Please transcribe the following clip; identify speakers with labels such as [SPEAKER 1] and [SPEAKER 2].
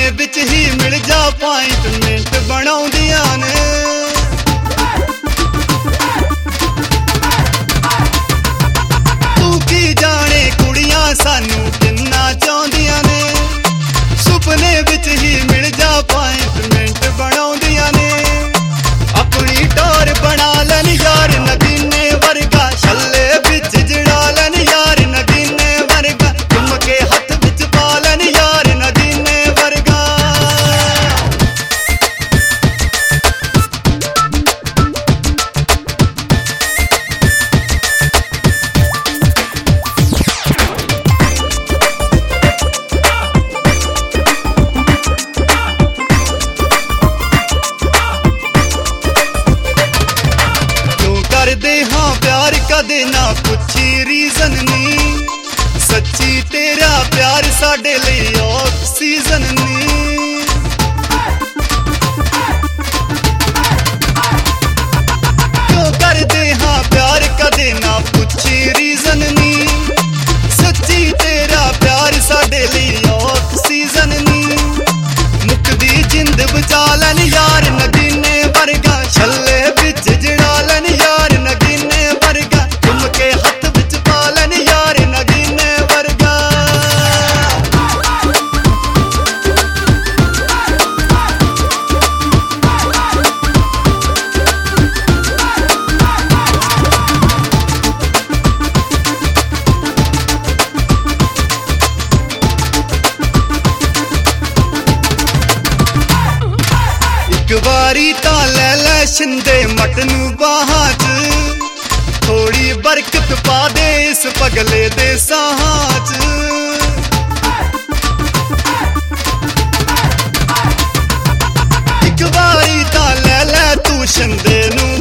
[SPEAKER 1] विच ही मिल जा अपॉइंटमेंट बनाउंदियां ने तू की जाने कुड़ियां सानू किन्ना चाहुंदियां ने सुपने विच ही मिल जा अपॉइंटमेंट बनाउंदियां ने अपनी टोर बना लैन यार नगीने वर्गा छल्ले विच जड़ा लैन यार नगीने वर्गा घुम के हथ विच पा लैन यार नगीने वर्गा करदे हाँ प्यार कदे ना पुछी रीजन नी सच्ची तेरा प्यार साडे लिए ऑक्सीजन नी क्यों करदे हाँ प्यार कदे ना पुछी रीजन नी सच्ची तेरा प्यार साडे लिए ऑक्सीजन नी मुकदी जिंद बचा लैन यार नगीने वर्गा छल्ले विच जड़ा लैन यार नगीने वर्गा घुम के हथ विच पा लैन यार नगीने वर्गा एक बारी तां लै लै शिंदे मट नू बाहां च थोड़ी बरकत पा दे इस पगले दे साहां च एक बारी तां लै लै तू शिंदे नू